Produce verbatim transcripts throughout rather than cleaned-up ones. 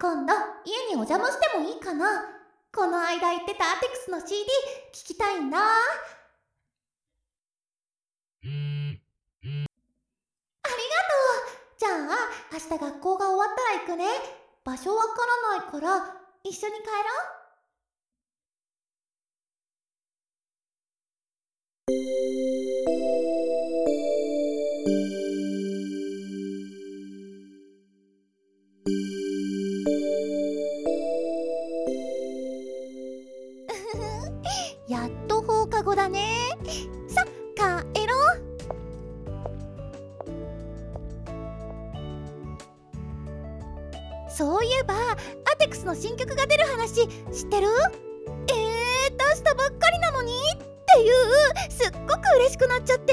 今度家にお邪魔してもいいかな。この間言ってたアテクスの シーディー 聞きたいんだ。ありがとう。じゃあ明日学校が終わったら行くね。場所わからないから一緒に帰ろう。やっと放課後だね。さ、帰ろう。そういえばアテクスの新曲が出る話知ってる？えー、出したばっかりなのにっていう、すっごく嬉しくなっちゃって。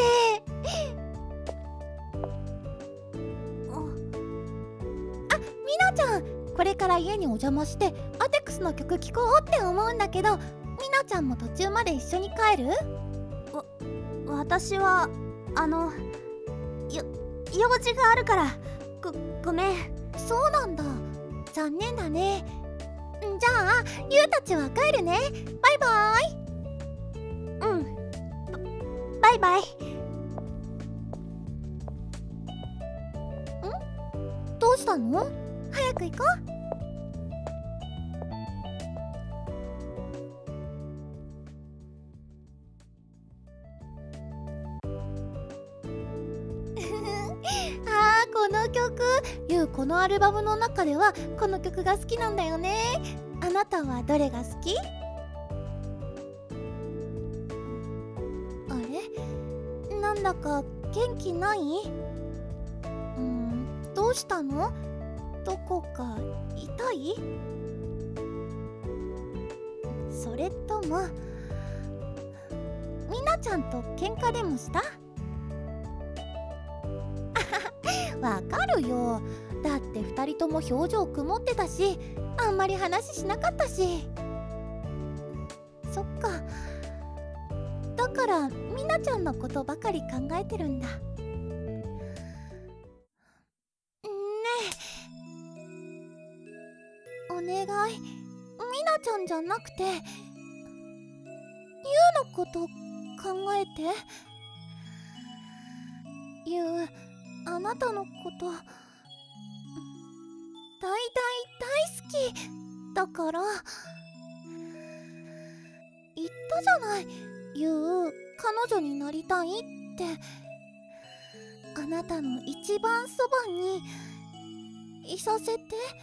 あ、みなちゃん、これから家にお邪魔してアテクスの曲聴こうって思うんだけど、みなちゃんも途中まで一緒に帰る？ わ、私はあのよ用事があるからごごめん。 そうなんだ、残念だね。じゃあゆうたちは帰るね。バイバイ。 うんバイバイ。 ん？どうしたの？早く行こう。あー、この曲、ゆうこのアルバムの中ではこの曲が好きなんだよね。あなたはどれが好き？あれ？なんだか元気ない？うーん、どうしたの？どこか痛い？それともみなちゃんと喧嘩でもした？わかるよ。だってふたりとも表情曇ってたし、あんまり話しなかったし。そっか。だからみなちゃんのことばかり考えてるんだ。ねえ、お願い、みなちゃんじゃなくてゆうのこと考えて。ゆう、あなたのこと大大大好きだから。言ったじゃない、ゆう、彼女になりたいって。あなたの一番そばにいさせて。いや、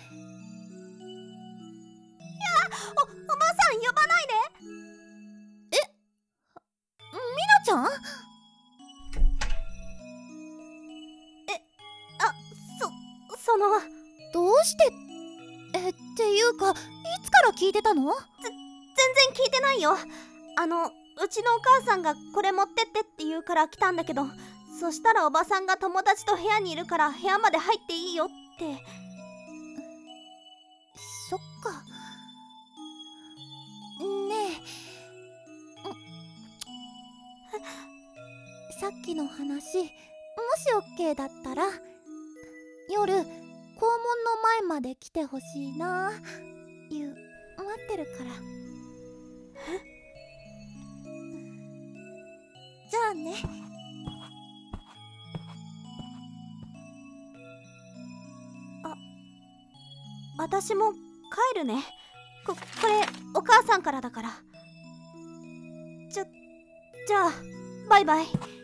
お、おばさん呼ばないで。 え、みなちゃん？ そのどうして？え、っていうかいつから聞いてたの？ 全然聞いてないよ。あの、うちのお母さんがこれ持ってってって言うから来たんだけど、そしたらおばさんが友達と部屋にいるから部屋まで入っていいよって。 そっか。ねえ、さっきの話もしオッケーだったら夜校門の前まで来てほしいな。ゆう、待ってるから。じゃあね。 あ、私も帰るね。こ、これお母さんからだから。じゃ、じゃあバイバイ。